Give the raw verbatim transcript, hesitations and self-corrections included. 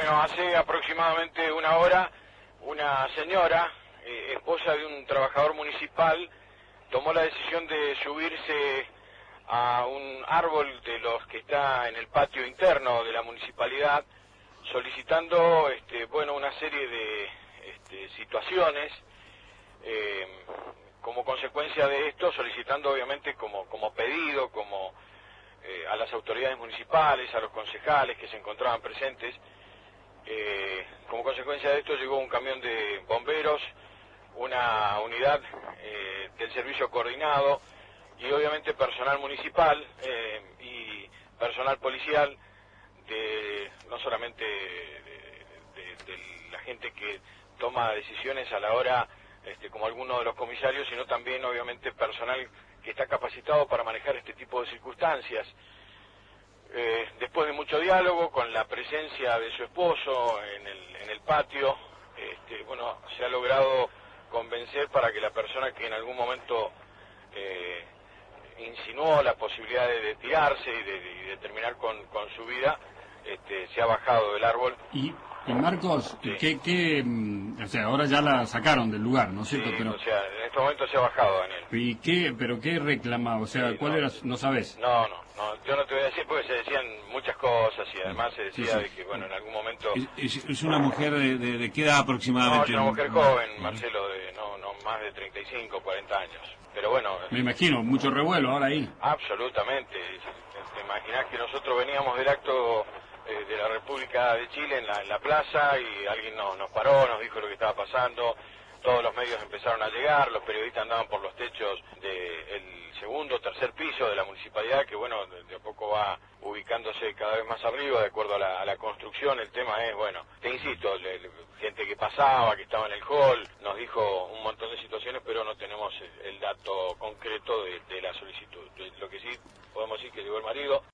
Bueno, hace aproximadamente una hora, una señora, eh, esposa de un trabajador municipal, tomó la decisión de subirse a un árbol de los que está en el patio interno de la municipalidad, solicitando, este, bueno, una serie de este, situaciones, eh, como consecuencia de esto, solicitando obviamente como, como pedido, como eh, a las autoridades municipales, a los concejales que se encontraban presentes. Eh, como consecuencia de esto llegó un camión de bomberos, una unidad eh, del servicio coordinado y obviamente personal municipal eh, y personal policial, de no solamente de, de, de la gente que toma decisiones a la hora, este, como algunos de los comisarios, sino también obviamente personal que está capacitado para manejar este tipo de circunstancias. Eh, después de mucho diálogo, con la presencia de su esposo en el, en el patio, este, bueno, se ha logrado convencer para que la persona que en algún momento eh, insinuó la posibilidad de, de tirarse y de, de, de terminar con, con su vida, este, se ha bajado del árbol. Y, y Marcos, sí. ¿qué, qué, o sea, ahora ya la sacaron del lugar, ¿no es cierto? Sí, pero, o sea, en este momento se ha bajado, Daniel. ¿Y qué, pero qué reclamaba? O sea, Sí, ¿cuál no, era? ¿No sabes? No, no, no, yo no te voy a decir porque se decían muchas cosas y además se decía Sí, sí. de que, bueno, en algún momento... ¿Es, es, es una mujer de, de, de qué edad No, aproximadamente? es una mujer joven, Marcelo, de no, no más de treinta y cinco, cuarenta años. Pero bueno... Me imagino, mucho revuelo ahora ahí. Absolutamente. Te imaginás que nosotros veníamos del acto eh, de la República de Chile en la, en la plaza y alguien nos, nos paró, nos dijo lo que estaba pasando, todos los medios empezaron a llegar, los periodistas andaban por los techos del segundo, tercer piso de la municipalidad, que bueno, de, de a poco va ubicándose cada vez más arriba de acuerdo a la, a la construcción. El tema es, bueno, te insisto, le, le, gente que pasaba, que estaba en el hall, nos dijo un montón de situaciones, pero no tenemos el, el dato concreto de, de la solicitud. Lo que sí podemos decir que llegó el marido.